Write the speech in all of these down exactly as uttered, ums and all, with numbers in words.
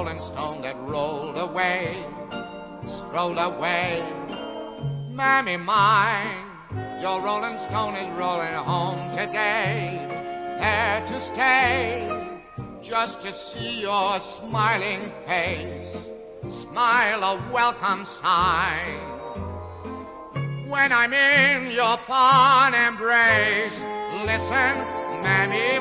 rolling stone that rolled away, strolled away. Mammy mine, your rolling stone is rolling home today, there to stay, just to see your smiling face, smile a welcome sign. When I'm in your fond embrace, listen, Mammy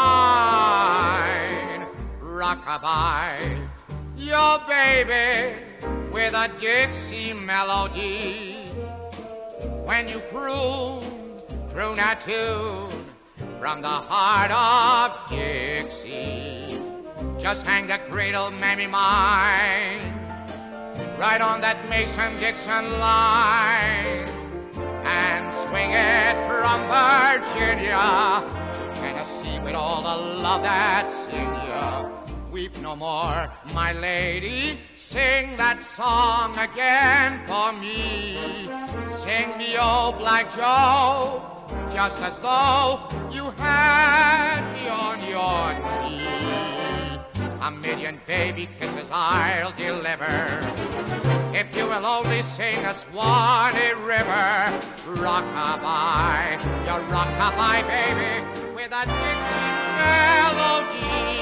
mine, rock-a-bye, your baby with a Dixie melody. When you croon, croon a tune from the heart of Dixie, just hang the cradle, Mammy mine, right on that Mason-Dixon line, and swing it from Virginia to Tennessee with all the love that's in ya. Weep no more, my lady, sing that song again for me. Sing me, old Black Joe, just as though you had me on your knee. A million baby kisses I'll deliver if you will only sing a Swanee River rock-a-bye, your rock-a-bye baby with a Dixie melody.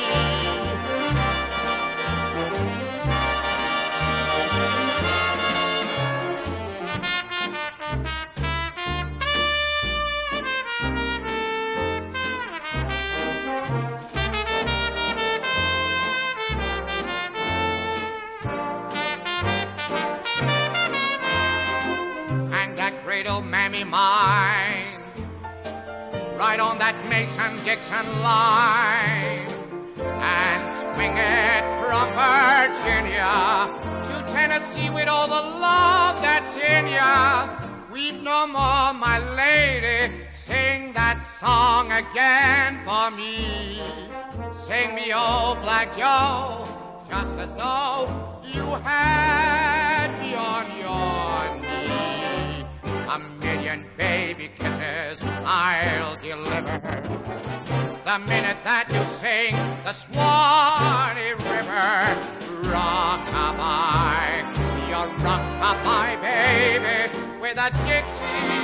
Cradle, Mammy mine, right on that Mason-Dixon line, and swing it from Virginia to Tennessee with all the love that's in ya. Weep no more, my lady, sing that song again for me. Sing me, old Black Joe, just as though you had me on your knee. A million baby kisses I'll deliver the minute that you sing the Swanee River rock-a-bye, your rock-a-bye baby with a Dixie